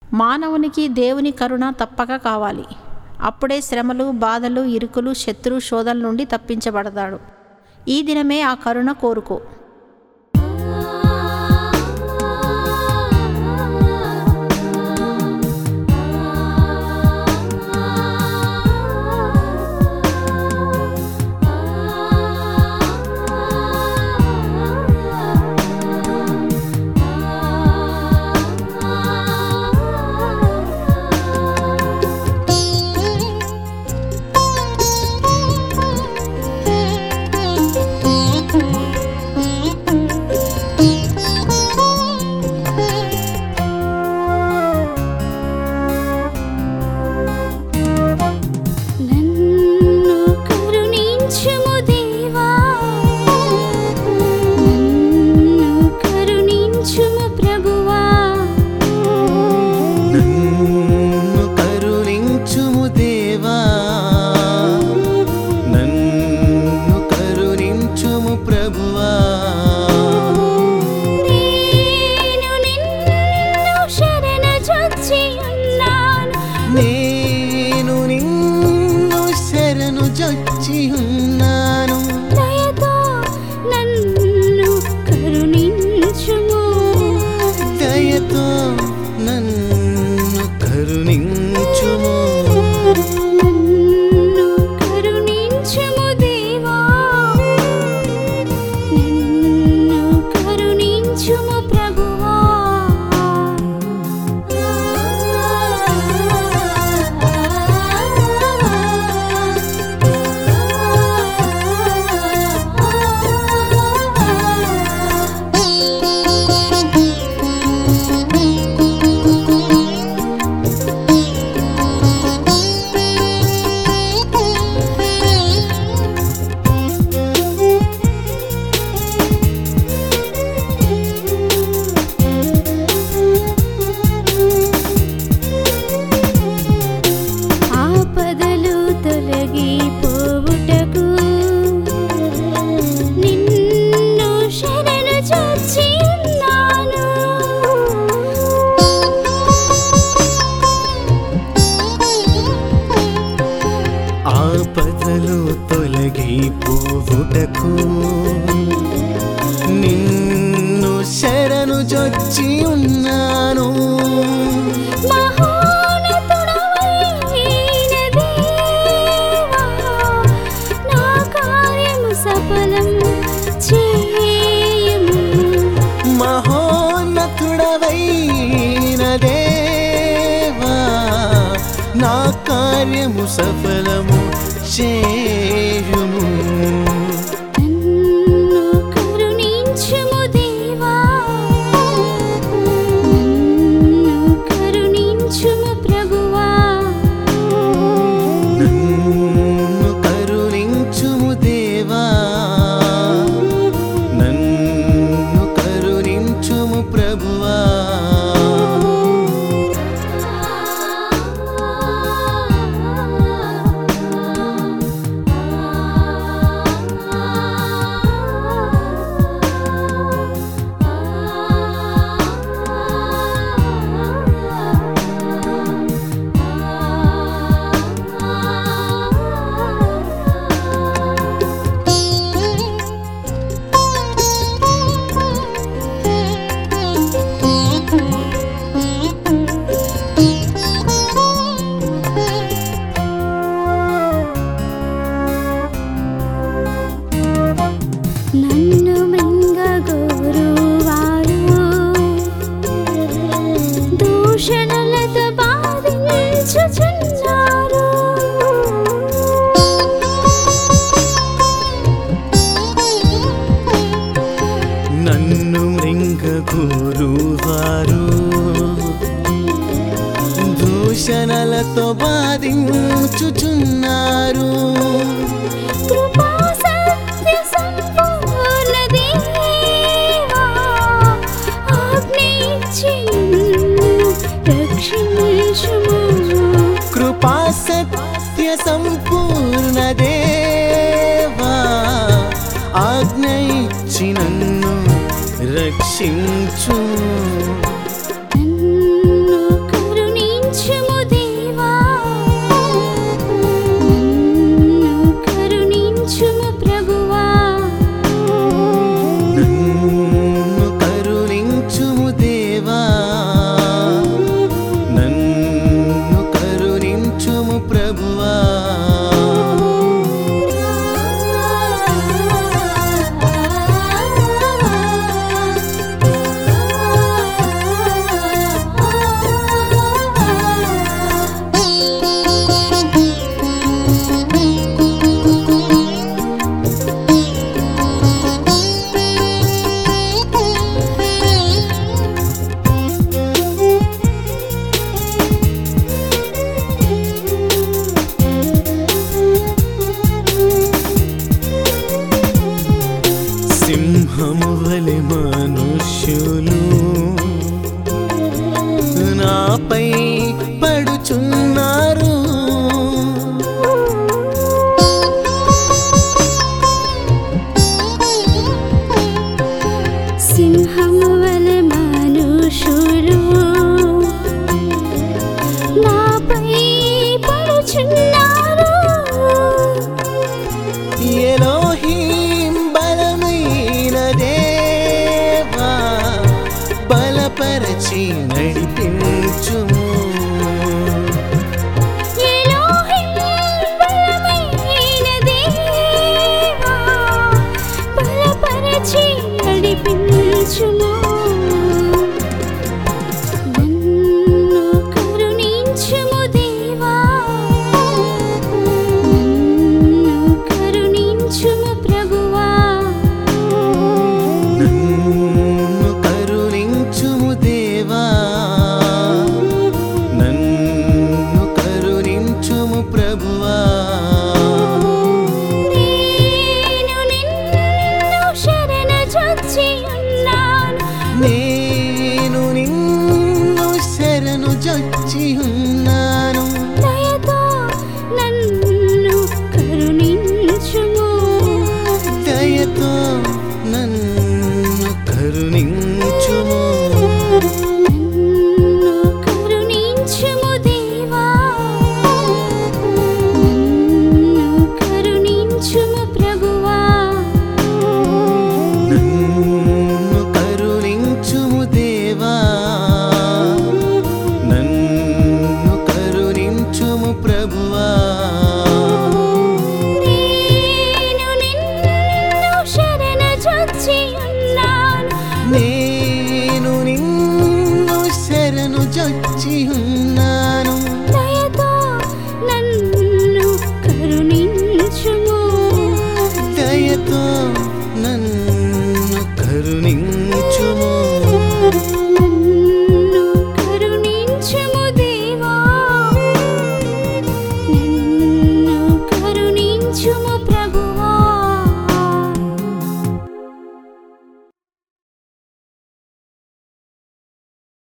మానవునికి దేవుని కరుణ తప్పక కావాలి. అప్పుడే శ్రమలు, బాధలు, ఇరుకులు, శత్రు శోధల నుండి తప్పించబడతాడు. ఈ దినమే ఆ కరుణ కోరుకో. నేను నిన్ను శరణు జొచ్చి ఉన్నాను. దయతో నన్ను కరుణించుము. దయతో నన్ను కరుణించుము. నన్ను కరుణించుము దేవా. నన్ను కరుణించుము ప్రభువా. ఆపదలు తొలగిపోవుటకు నిన్ను శరణు జొచ్చి ఉన్నాను. ఆపదలు తొలగిపోవుటకు నిన్ను శరణు జొచ్చి ఉన్నాను. మహోన్నతుడవైన దేవా, నా కార్యము సఫలం చేయము. మహోన్నతుడవైన దేవా, నా కార్యము సఫలము చేయుము. నన్ను కరుణించుము దేవా. నన్ను కరుణించుము ప్రభువా. నన్ను కరుణించుము దేవా. నన్ను కరుణించుము ప్రభువా. నన్ను మింగగోరువారు దూషణలతో బాధించుచున్నారు. నన్ను మృంగగోరువారు దూషణలతో బాధించుచున్నారు. కృపా సత్య సంపూర్ణ దేవా, ఆజ్ఞయించి నన్ను రక్షించుము. కృపా సత్య సంపూర్ణ దేవా, ఆజ్ఞ ఇచ్చి నన్ను రక్షించు. నన్ను నాపై పడుచున్నారు. సింహము వలె మనుషులు నాపై పడుచున్నారు. ఎలోహీం బలమైన దేవా బలపరచి నడిపించుము. ఎలోహిం బలమైన దేవా బలపరచి నడిపించుము. నన్ను కరుణించుము దేవా, నన్ను కరుణించుము ప్రభువా. నన్ను కరుణించుము దేవా, నన్ను కరుణించుము ప్రభువా. నేను నిన్ను శరణుజొచ్చి ఉన్నాను. నేను నిన్ను శరణుజొచ్చి ఉన్నాను. దయతో నన్ను కరుణించుము. దయతో నన్ను కరుణించుము. నన్ను కరుణించుము దేవా, నన్ను కరుణించుము ప్రభువా. నన్ను కరుణించుము దేవా, నన్ను కరుణించుము ప్రభువా. నేను నిన్ను శరణుజొచ్చి ఉన్నాను. నేను నిన్ను శరణుజొచ్చి